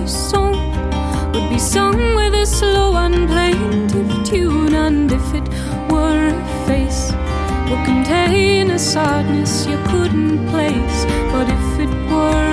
a song would be sung with a slow and plaintive tune, and if it were a face would contain a sadness you couldn't place. But if it were